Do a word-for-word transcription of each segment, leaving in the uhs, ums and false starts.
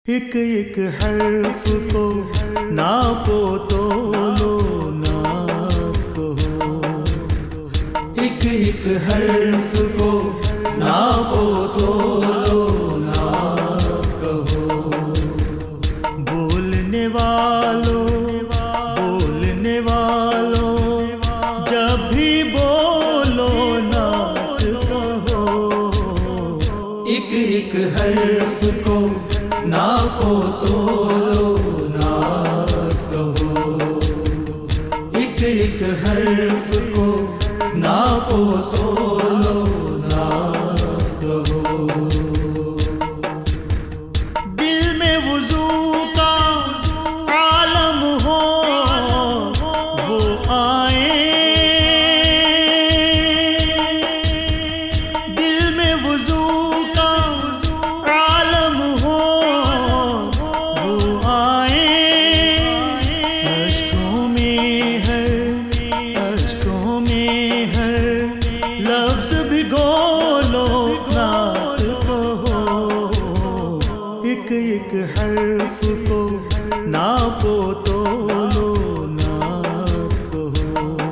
ایک ایک حرف کو ناپو تولو نہ کہو، ایک ایک حرف کو ناپو تولو نہ کہو، بولنے والوں بولنے والوں جب بھی بولو نہ کہو، ایک ایک حرف کو ناپو تولو نہ کہو، ایک ایک حرف کو ناپو تولو نہ کہو، دل میں وضو کا عالم ہو وہ آئیں، دل میں وضو کا عالم ہو وہ آئیں، اشکوں میں ہر اشکوں میں ہر لفظ بھگولو نعت کہو، ایک ایک حرف کو ناپو تولو نعت کہو،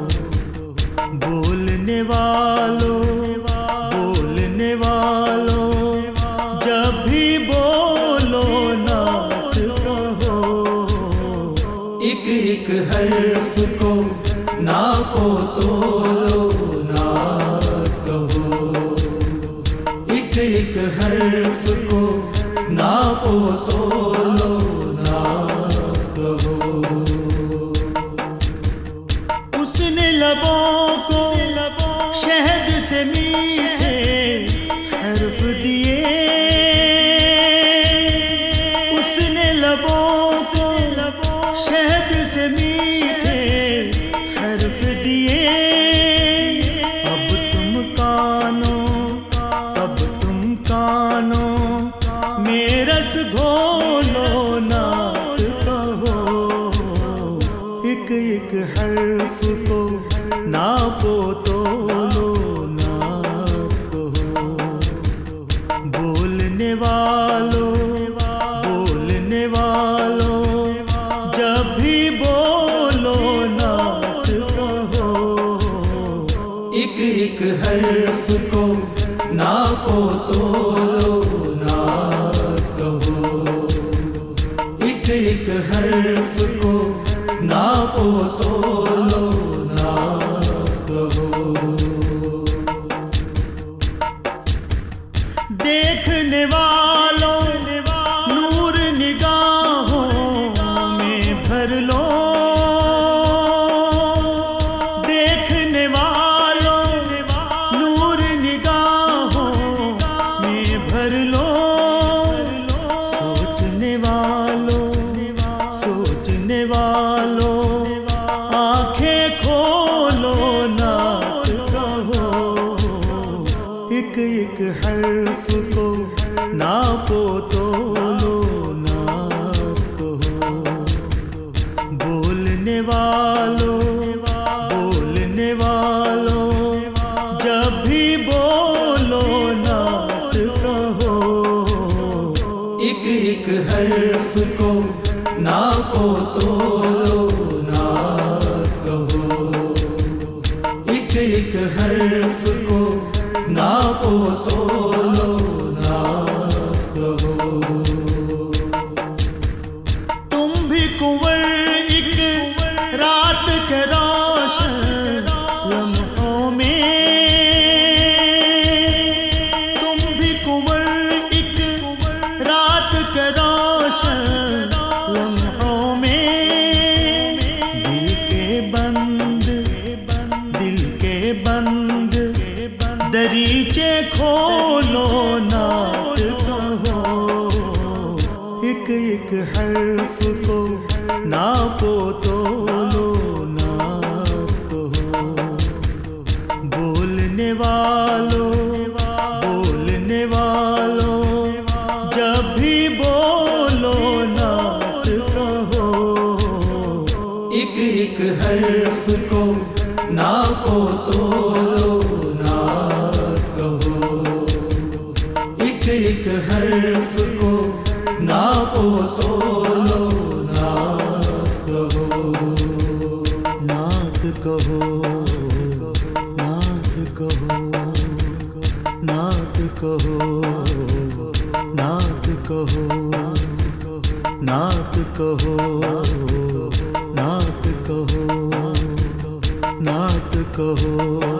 بولنے والوں بولنے والوں جب بھی بولو نعت کہو، ایک ایک حرف کو ناپو تولو نعت کہو، ایک ایک حرف کو ناپو تولو نعت کہو، اس نے لبوں کو شہد سے میٹھے حرف دیے، اس نے لبوں کو شہد سے میٹھے حرف دیے، اب تم کانوں اب تم کانوں میں رس گھولو نعت کہو، ایک ایک حرف کو ناپو تولو نعت کہو، بولنے والوں بولنے والوں جب بھی بولو نعت کہو، ایک ایک حرف کو ناپو تولو نعت کہو، ایک ایک حرف کو ناپو تولو نعت کہو، دیکھنے والوں نور نگاہوں میں بھر لو، دیکھنے والوں نور نگاہوں میں بھر لو، سوچنے والوں سوچنے والوں آنکھیں کھولو نعت کہو، ایک ایک حرف کو ناپو تولو نعت کہو، بولنے والوں بولنے والوں جب بھی بولو نعت کہو، ایک ایک حرف کو ناپو تولو نعت کہو، ایک ایک حرف کو ناپو تولو نعت کہو، تم بھی کنور ایک رات کے روشن لمحوں میں، تم بھی کنور ایک رات کے روشن لمحوں میں، دل کے بند دل کے بند دریچے کھولو نعت کہو، ایک ایک حرف کو ناپو تولو نعت کہو، بولنے والوں بولنے والوں جب بھی بولو نعت کہو، ایک ایک حرف کو ناپو تولو نعت کہو، ایک ایک حرف کو ناپو ओ तोलो नात कहो, नात कहो, नात कहो, नात कहो, नात कहो, नात कहो, नात कहो, नात कहो।